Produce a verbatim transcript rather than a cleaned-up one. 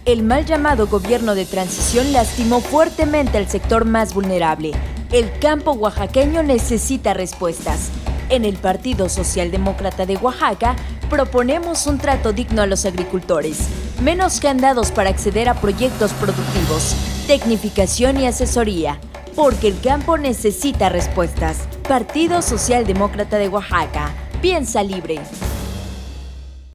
El mal llamado gobierno de transición lastimó fuertemente al sector más vulnerable. El campo oaxaqueño necesita respuestas. En el Partido Socialdemócrata de Oaxaca proponemos un trato digno a los agricultores, menos candados para acceder a proyectos productivos, tecnificación y asesoría, porque el campo necesita respuestas. Partido Socialdemócrata de Oaxaca, piensa libre.